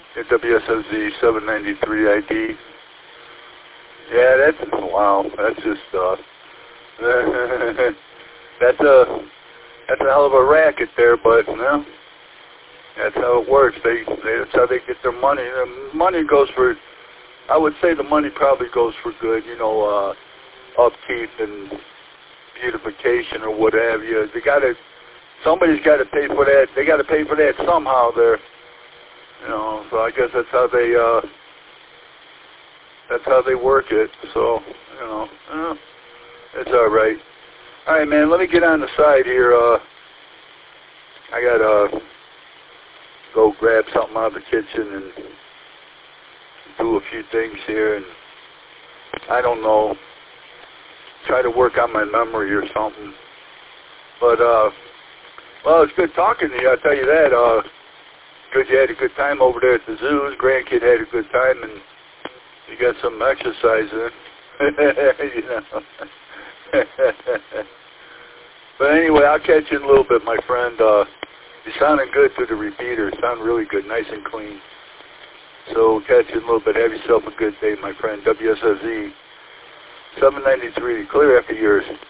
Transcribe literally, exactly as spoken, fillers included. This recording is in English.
At W S S Z seven ninety-three I D. Yeah, that's, wow, that's just, uh, that's a, that's a hell of a racket there, but, you know, that's how it works. They, they, that's how they get their money. The money goes for, I would say the money probably goes for good, you know, uh, upkeep and beautification or what have you. They gotta, somebody's got to pay for that. They got to pay for that somehow there. You know, so I guess that's how they, uh, that's how they work it. So, you know, eh, it's all right. All right, man, let me get on the side here. Uh, I got to go grab something out of the kitchen and do a few things here. And I don't know, try to work on my memory or something. But, uh, well, it's good talking to you, I'll tell you that. Uh, good you had a good time over there at the zoos. Grandkid had a good time, and you got some exercise in. You know. But anyway, I'll catch you in a little bit, my friend. Uh, you're sounding good through the repeater. Sound really good, nice and clean. So catch you in a little bit. Have yourself a good day, my friend. W S S Z seven ninety-three, clear after yours.